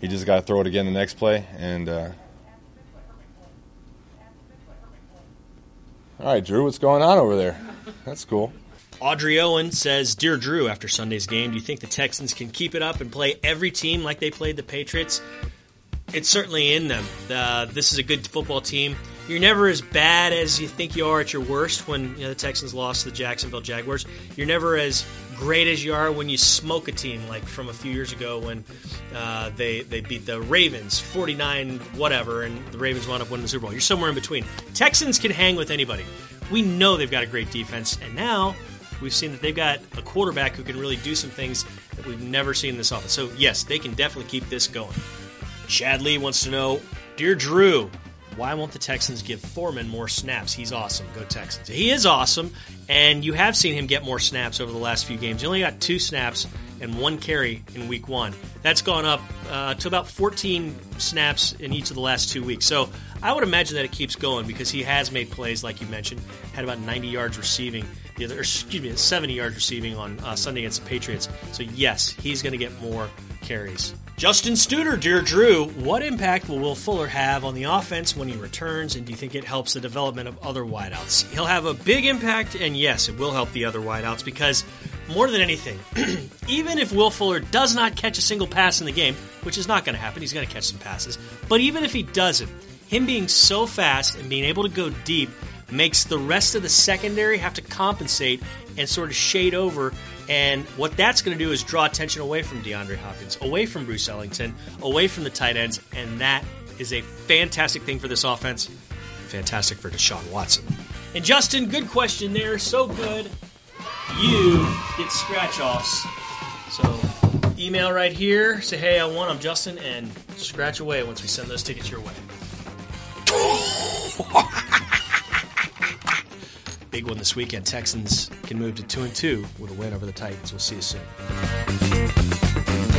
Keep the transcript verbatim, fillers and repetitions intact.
he just got to throw it again the next play. And uh, all right, Drew, what's going on over there? That's cool. Audrey Owen says, Dear Drew, after Sunday's game, do you think the Texans can keep it up and play every team like they played the Patriots? It's certainly in them. Uh, this is a good football team. You're never as bad as you think you are at your worst when you know, the Texans lost to the Jacksonville Jaguars. You're never as great as you are when you smoke a team like from a few years ago when uh, they, they beat the Ravens forty-nine whatever and the Ravens wound up winning the Super Bowl. You're somewhere in between. Texans can hang with anybody. We know they've got a great defense, and now we've seen that they've got a quarterback who can really do some things that we've never seen in this offense. So, yes, they can definitely keep this going. Chad Lee wants to know, Dear Drew, why won't the Texans give Foreman more snaps? He's awesome. Go Texans. He is awesome, and you have seen him get more snaps over the last few games. He only got two snaps and one carry in week one. That's gone up uh, to about fourteen snaps in each of the last two weeks. So I would imagine that it keeps going because he has made plays, like you mentioned, had about ninety yards receiving, the other, or excuse me, seventy yards receiving on uh, Sunday against the Patriots. So yes, he's going to get more carries. Justin Studer, Dear Drew, what impact will Will Fuller have on the offense when he returns, and do you think it helps the development of other wideouts? He'll have a big impact, and yes, it will help the other wideouts because more than anything, even if Will Fuller does not catch a single pass in the game, which is not going to happen, he's going to catch some passes, but even if he doesn't, him being so fast and being able to go deep makes the rest of the secondary have to compensate and sort of shade over. And what that's going to do is draw attention away from DeAndre Hopkins, away from Bruce Ellington, away from the tight ends, and that is a fantastic thing for this offense. Fantastic for Deshaun Watson. And Justin, good question there. So good. You get scratch-offs. So email right here. Say, hey, I won. I'm Justin. And scratch away once we send those tickets your way. Big one this weekend. Texans can move to two and two with a win over the Titans. We'll see you soon.